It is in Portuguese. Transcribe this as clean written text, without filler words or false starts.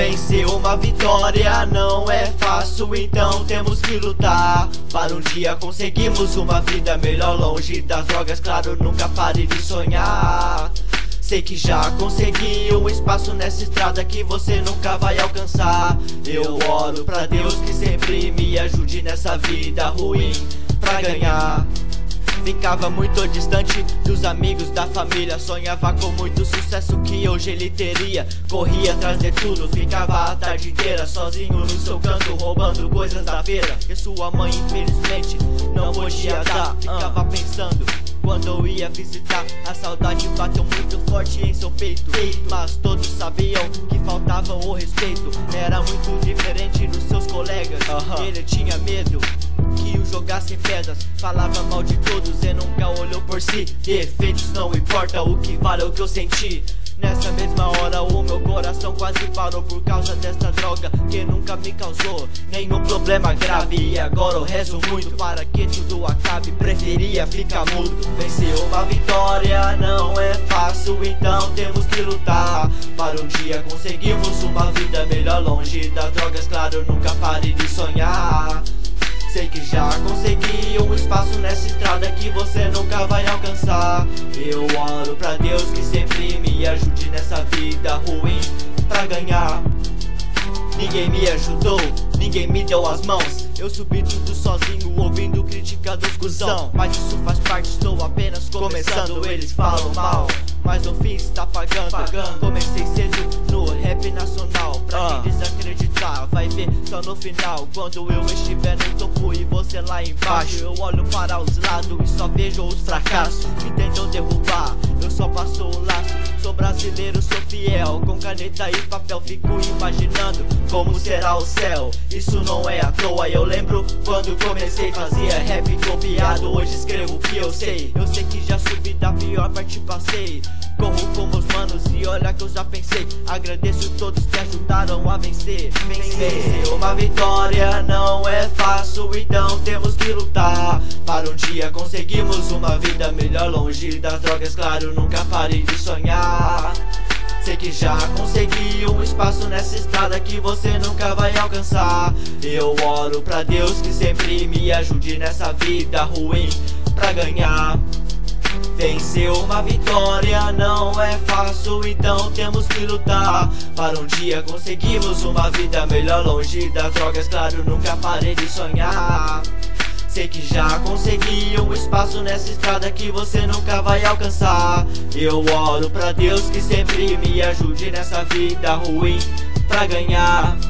Vencer uma vitória não é fácil, então temos que lutar para um dia conseguirmos uma vida melhor, longe das drogas, claro, nunca pare de sonhar. Sei que já consegui um espaço nessa estrada que você nunca vai alcançar. Eu oro pra Deus que sempre me ajude nessa vida ruim pra ganhar. Ficava muito distante dos amigos, da família. Sonhava com muito sucesso que hoje ele teria. Corria atrás de tudo, ficava a tarde inteira sozinho no seu canto, roubando coisas da feira que sua mãe infelizmente não podia dar. Ficava pensando quando eu ia visitar, a saudade bateu muito forte em seu peito. Mas todos sabiam que faltava o respeito. Era muito diferente dos seus colegas. Ele tinha medo que o jogassem pedras, falava mal de todos e nunca olhou por si. Defeitos não importa, o que vale é o que eu senti. Nessa mesma hora o meu coração quase parou por causa dessa droga que nunca me causou nenhum problema grave. E agora eu rezo muito para que tudo acabe, preferia ficar mudo. Vencer uma vitória não é fácil, então temos que lutar para um dia conseguirmos uma vida melhor, longe das drogas, claro, nunca pare de sonhar. Sei que já consegui um espaço nessa estrada que você nunca vai alcançar. Eu oro pra Deus que sempre me ajude nessa vida ruim pra ganhar. Ninguém me ajudou, ninguém me deu as mãos. Eu subi tudo sozinho, ouvindo crítica dos cuzão. Mas isso faz parte, estou apenas começando. Eles falam mal, mas no fim está pagando. Comecei cedo no rap nacional, pra quem desacreditar vai ver só no final. Quando eu estiver no topo e você lá embaixo, eu olho para os lados e só vejo os fracassos que tentam derrubar. Eu só passo o laço, sou brasileiro, sou fiel. Com caneta e papel fico imaginando como será o céu. Isso não é à toa, eu lembro quando comecei, fazia rap copiado. Hoje escrevo o que eu sei. Eu sei que já subi da pior parte, passei. Corro com meus manos e olha que eu já pensei. Agradeço todos que ajudaram a vencer. Vencer uma vitória não é fácil, então temos que lutar para um dia conseguirmos uma vida melhor, longe das drogas, claro, nunca pare de sonhar. Sei que já consegui um espaço nessa estrada que você nunca vai alcançar. Eu oro pra Deus que sempre me ajude nessa vida ruim pra ganhar. Vencer uma vitória não é fácil, então temos que lutar para um dia conseguirmos uma vida melhor, longe das drogas, claro, nunca parei de sonhar. Sei que já consegui um espaço nessa estrada que você nunca vai alcançar. Eu oro pra Deus que sempre me ajude nessa vida ruim pra ganhar.